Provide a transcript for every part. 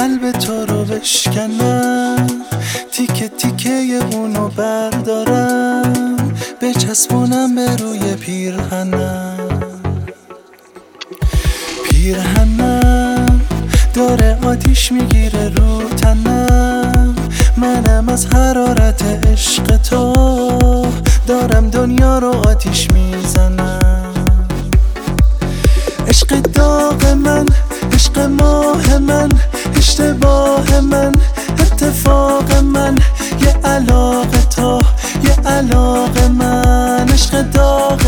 قلب تو رو بشکنم، تیکه تیکه اونو بردارم، بچسبونم به روی پیرهنم داره آتیش میگیره رو تنم، منم از حرارت عشق تو دارم دنیا رو آتیش میزنم. عشق داغ من، عشق ماه من، اشتباه من، اتفاق من، یه علاقه تو، یه علاقه من. عشق داغ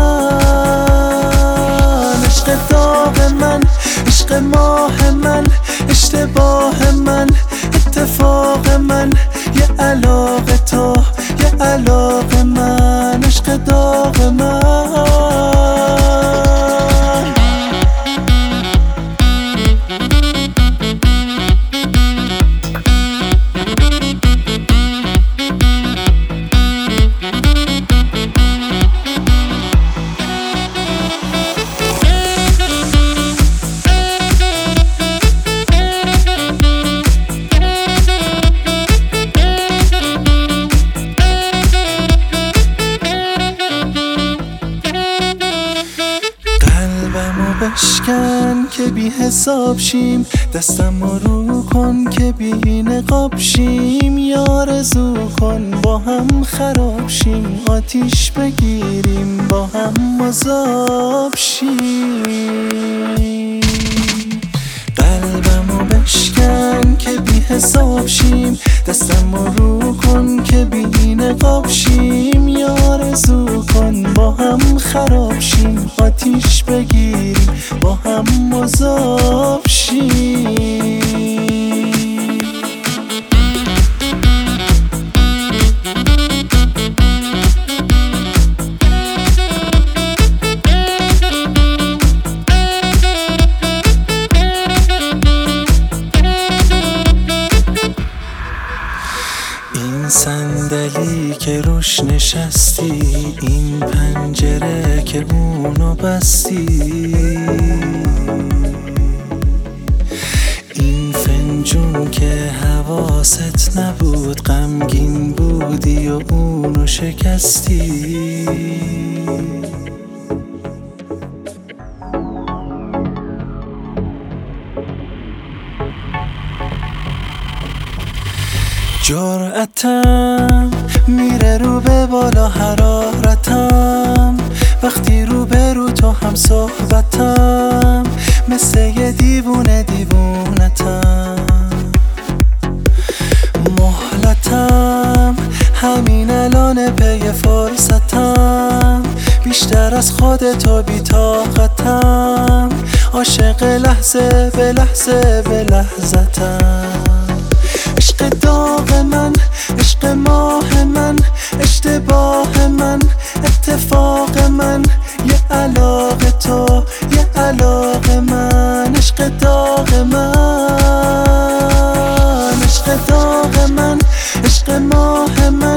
من، عشق داغ من، عشق ماه من، اشتباه من، اتفاق من، یه علاقه تو، یه علاقه من. عشق داغ من. بشکن که بی حساب شیم، دستم رو کن که بی نقاب شیم، یا آرزو کن با هم خراب شیم، آتیش بگیریم با هم مذاب شیم. قلبمو بشکن که بی حساب شیم، دستم رو کن که بی نقاب شیم، یا آرزو کن با هم خراب شیم، آتیش بگیریم با هم مذاب شیم. این صندلی که روش نشستی، این پنجره که اونو بستی، این فنجون که حواست نبود، غمگین بودی و اونو شکستی. جرأتم میره رو به بالا، حرارتم وقتی رو به رو تو هم صحبتم، مثل یه دیوونه دیوونتم. مهلتم همین الان پی فرصتم، بیشتر از خودتو بی طاقتم، عاشق لحظه به لحظه به لحظتم. عشق داغ من، عشق ماه من، اشتباه من، اتفاق من، یه علاقه تو، یه علاقه من. عشق داغ من، عشق داغ من، عشق ماه من،